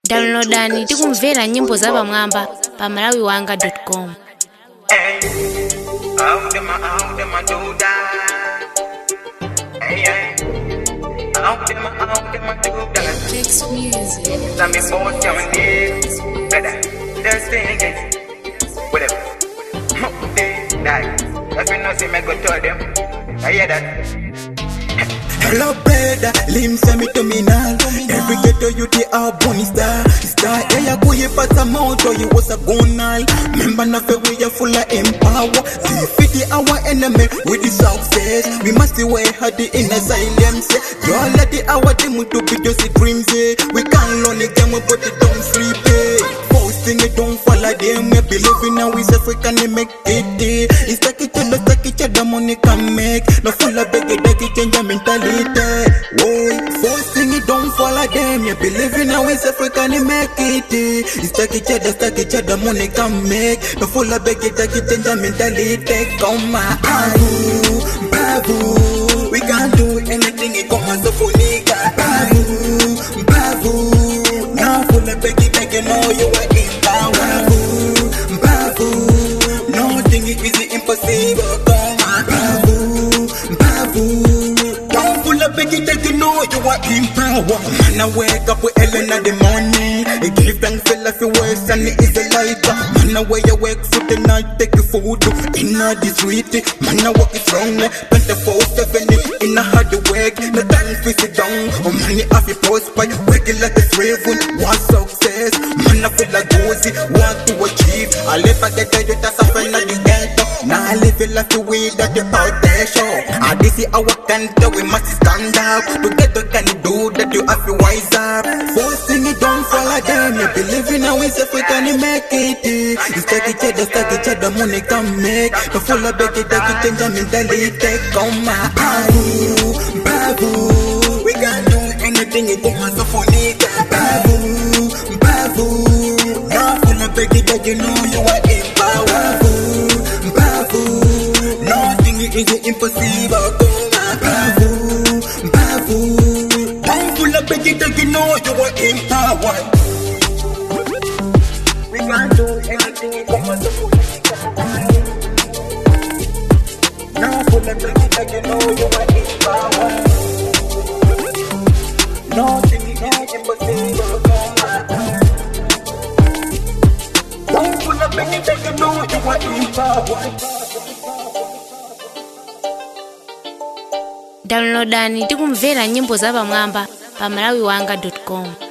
Downloadani tikumvera nyimbo za pamwamba pa malawiwanga.com. Hey, how them I do that? Hey, hey, how them I do that? Fix music. Let me both down there, better. Just sing it, whatever. They die. If you know, see me go to them. I hear that. Hello brother, limsemi terminal. Every ghetto you the born star. Yeah, kuye pata moto you was a gonal. Remember na fe we are full of empower. Defeat our enemy with the success. We must away had the inner silence. Don't let the hour them to be just dreams. We can't learn again but it don't sleep. Posting it don't follow them. We believe in our ways if we can make it. It's like the money can make. No full of beg it change your mentality. Whoa, first thing you don't follow them. You believe in our ways if we can make it. It's like each other money can make. No full of beg it change your mentality. Come on, babu, we can't do anything. It come as a funika. Babu, now full of beg it you know you are in power. Babu, nothing is impossible. Come on, babu. Beg it that you know you are in power. Man, I wake up with Ellen in the morning. It give thanks for life your worst and it is a lighter. Man, I wear your work for the night, take your food in the street. Man, I walk it strong, 24/7 in a hard work. No time to sit down. Oh, man, you have to prosper, work it like a slave. Want success, man, I feel like gozy, want to achieve. I live I get you that's a friend of the ghetto. Now I live it like the way that you out there show. I this is our country, we must stand up. Together can do that, you have to wise up. First thing you don't follow them. You believe in our ways if we can make it. It's like each other money can make. No follow beg it that you change your mentality. Come on, babu, we can do anything you come as a funny. Babu, now follow beg it that you know you are in power. Babu, nothing is impossible. Babu, I'm full of beg it that you know you are in power. We can't do anything in common. Now full of beg it that you know you are in power. Nothing is impossible. I'm full of beg it that you know you are in power. Downloadani tikumvera nyimbo za pamwamba pa malawiwanga.com.